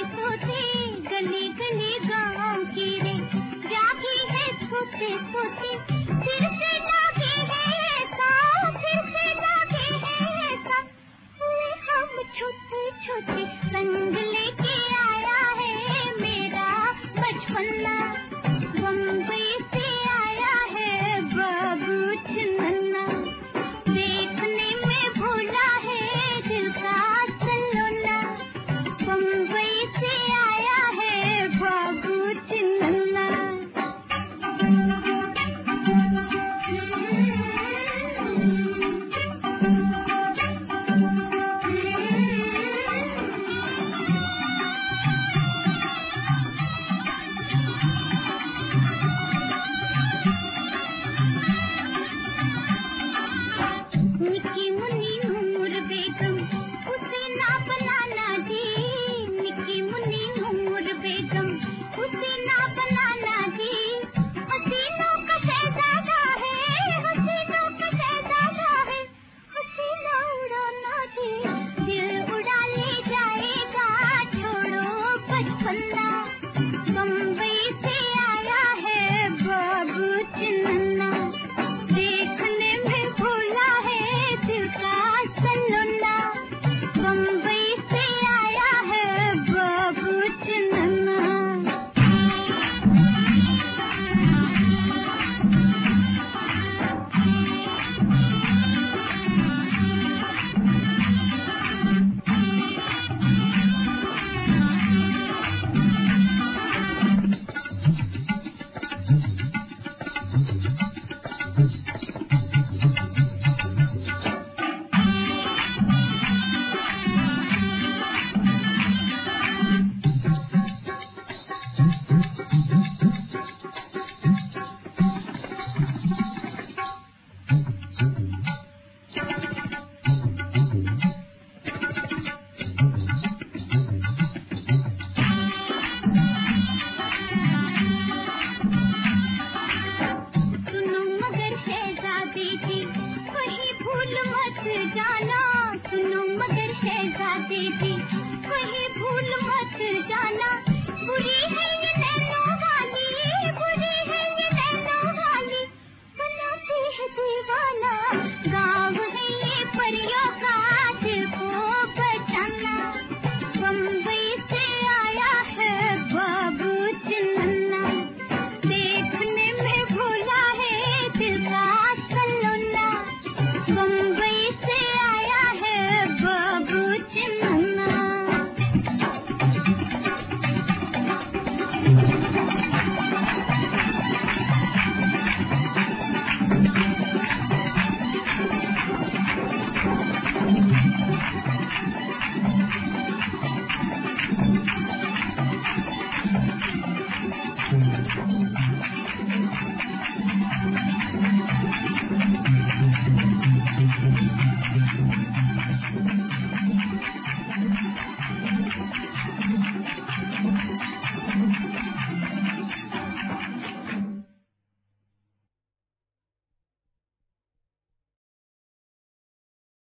तोते गली गली गाँव की रे जागी है सोते सोते फिर से जागे है ऐसा फिर से जागे है ऐसा हुए हम छोटे छोटे संग लेके आया है मेरा बचपना बम्बई से आया है बाबू चन्ना देखने में भूला है दिल का सलोना बम्बई से आया है बाबू चन्ना निकी मुन्नी नूर बेगम उसे ना बनाना जी निकी मुन्नी नूर बेगम उसे ना बनाना जी हसीनों का शहजादा है हसीनों का शहजादा है हसीना उड़ाना जी दिल उड़ा ले जाएगा छोड़ो बचपना बम्बई से आया है बाबू चन्ना देखने में भूला है दिल का सलोना बम्बई से आया है बाबू चन्ना सुनो मगर शहजादी जी कहीं भूल मत जाना सुनो मगर शहजादी जी कहीं भूल मत जाना